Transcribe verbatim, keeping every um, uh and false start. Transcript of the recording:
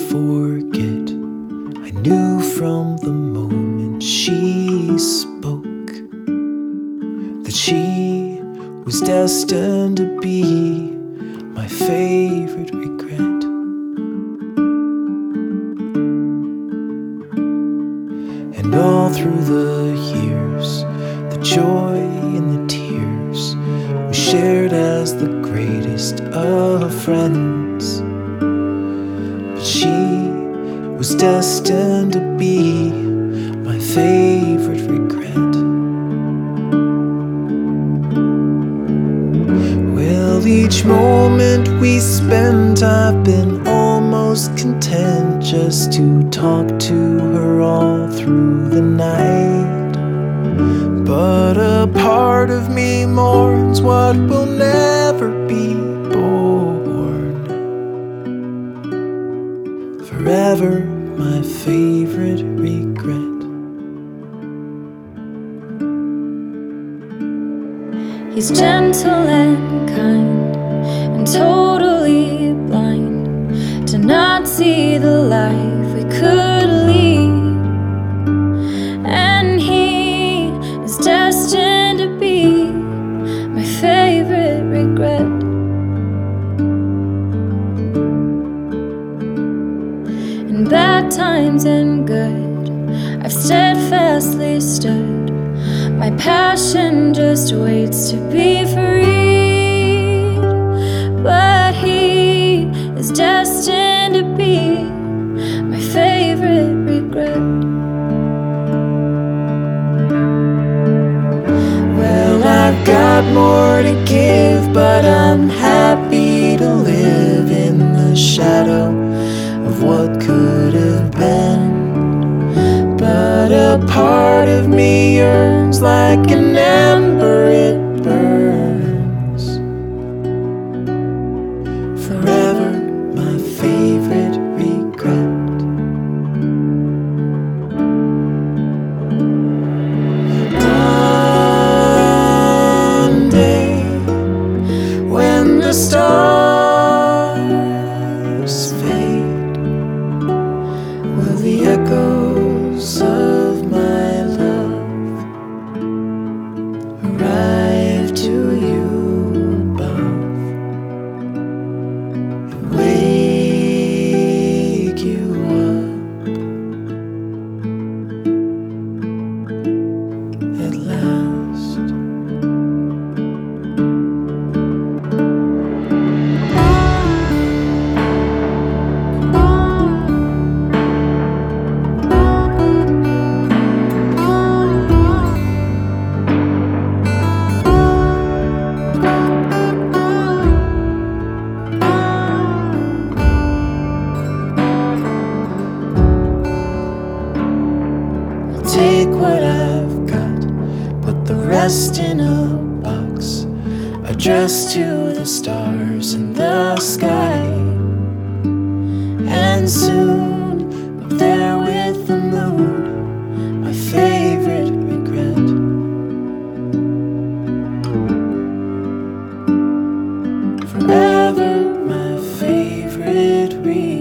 forget. I knew from the moment she spoke that she was destined to be my favorite regret. And all through the years, the joy and the tears we shared as the greatest of friends. But she was destined to be my favorite regret. Well, each moment we spent, I've been almost content just to talk to her all through the night. But a part of me mourns what will never be born. Forever my favorite regret. He's gentle and kind and totally blind to not see the life we could lead. And he is destined to be my favorite regret. In bad times and good, I've steadfastly stood. My passion just waits to be freed. But he is destined to be my favorite regret. Well, I've got more to give, but I'm happy to live in the shadow of what could have been. But a part of me yearns like an ember, it burns. Forever my favorite regret. One day when the stars fade, will the echoes of my love arrive to you above and wake you up at last. Take what I've got, put the rest in a box, addressed to the stars in the sky. And soon, up there with the moon, my favorite regret. Forever my favorite regret.